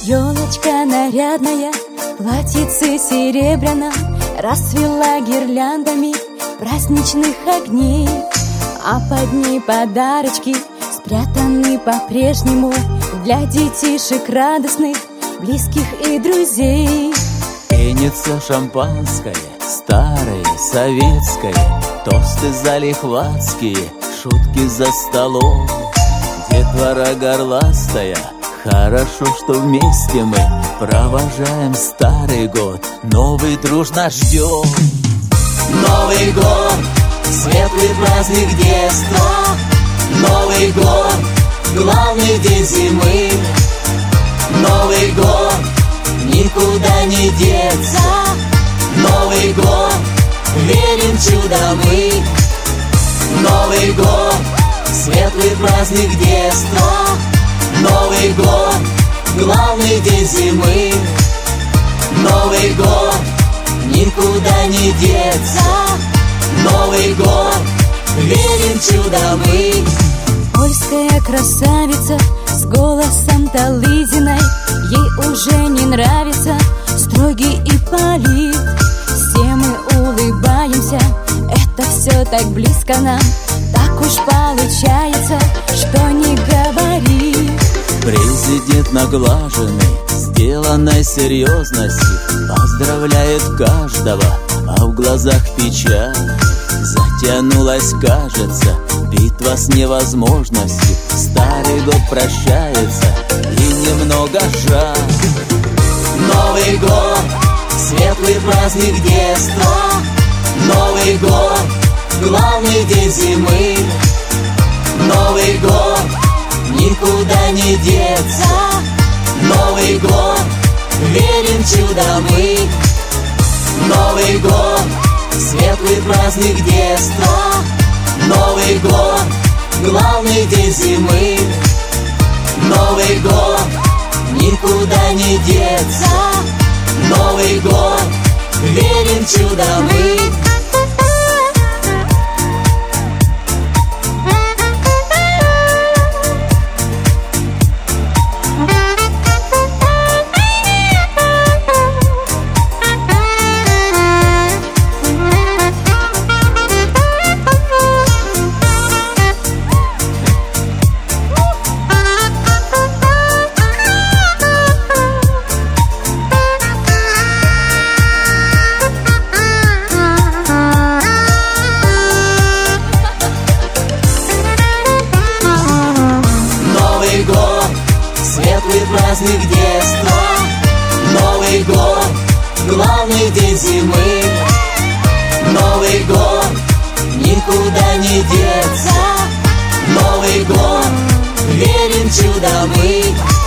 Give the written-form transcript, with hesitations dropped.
Елочка нарядная, платьице серебряно, расцвела гирляндами праздничных огней, а под ней подарочки спрятаны по-прежнему для детишек радостных, близких и друзей. Пенится шампанское, старое, советское, тосты залихватские, шутки за столом. Детвора горластая, хорошо, что вместе мы провожаем старый год, новый дружно ждем. Новый год, светлый праздник детства, Новый год, главный день зимы. Новый год, никуда не деться, Новый год, верим в чудо мы. Новый год, светлый праздник детства, Новый год, главный день зимы. Новый год, никуда не деться, Новый год, верим в чудо мы. Польская красавица с голосом Талызиной, ей уже не нравится строгий ипполит. Все мы улыбаемся, это все так близко нам, так уж получается, что не говори. Президент наглаженный, сделанной серьезностью, поздравляет каждого, а в глазах печаль. Затянулась, кажется, битва с невозможностью. Старый год прощается, и немного жаль. Новый год, светлый праздник детства, Новый год, главный день зимы. Новый год, никуда не деться, Новый год, верим в чудо мы. Новый год, светлый праздник детства, Новый год, главный день зимы. Новый год, никуда не деться, Новый год, верим в чудо мы. Светлый праздник детства, Новый год, главный день зимы. Новый год, никуда не деться, Новый год, верим в чудо мы.